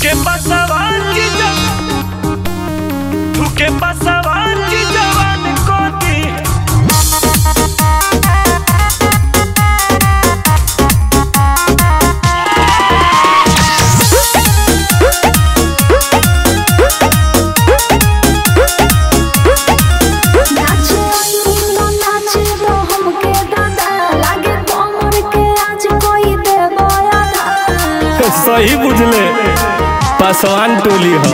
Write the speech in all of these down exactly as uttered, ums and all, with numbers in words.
Chuke pasaban की जब Chuke pasaban की जवान को दी सही बुझले पासवान टोली हो।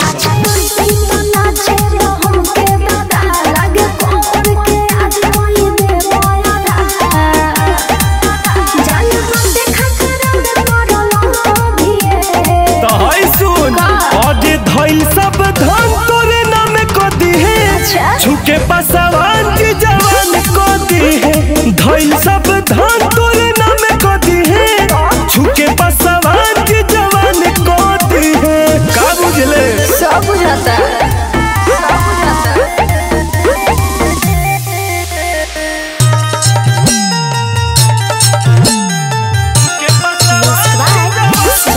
तो हई सुन अजे धइल सब धन तोरे नाम को दी है झुके पासवान की जवान को दी है धइल सब धन तोरे नाम को दी है झुके पासवान की जवान को दी है का बुझले सब बुझाता सब बुझाता के पासवान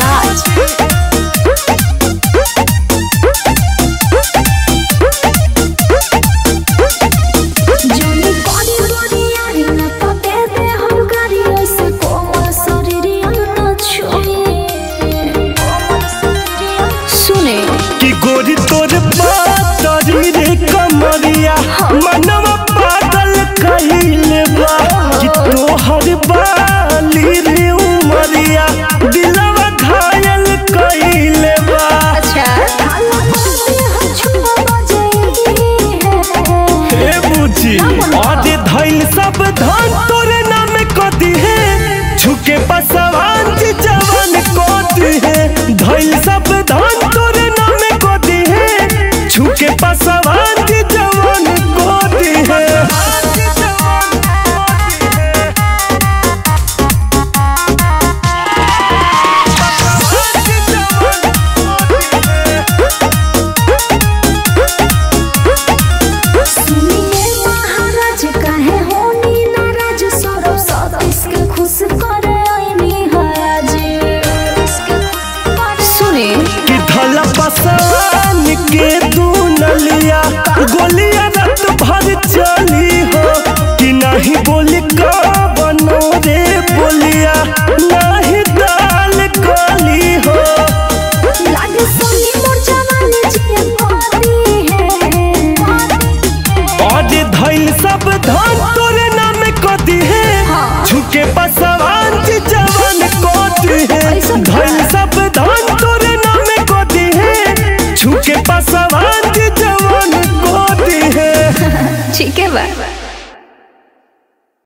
की गोरी तोर पातरी रे कमरिया मनवा पागल कइले बा कि तोहर बाली रे उमरिया दिलवा घायल कइले बा हे बुझी अजे धइल सब धन तोरे नाम को दी है झुके पासवान की जवान को दी है धइल सब धन तोरे नाम को दी है झुके पासवान की जवान को दी है कि धला पासवान के दू नलिया गोलियां रात भर चली हो कि नहीं बोली का बनो रे बोलिया नहीं दाल गली हो आज धइल सब धन तोरे नाम को दी है झुके पासवान की जवान को दी है धइल सब धन तोरे नाम को दी है झुके पासवान की जवान को दी है ठीक है बा